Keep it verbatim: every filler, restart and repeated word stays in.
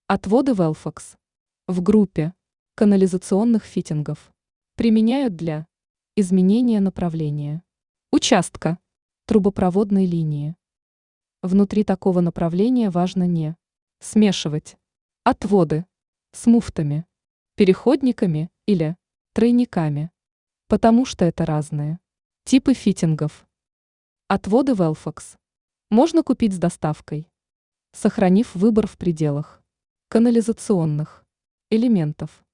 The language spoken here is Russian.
Отводы Velfox в группе канализационных фитингов применяют для изменения направления участка трубопроводной линии. Внутри такого направления важно не смешивать отводы с муфтами, переходниками или тройниками, потому что это разные типы фитингов. Отводы Velfox можно купить с доставкой, сохранив выбор в пределах канализационных элементов.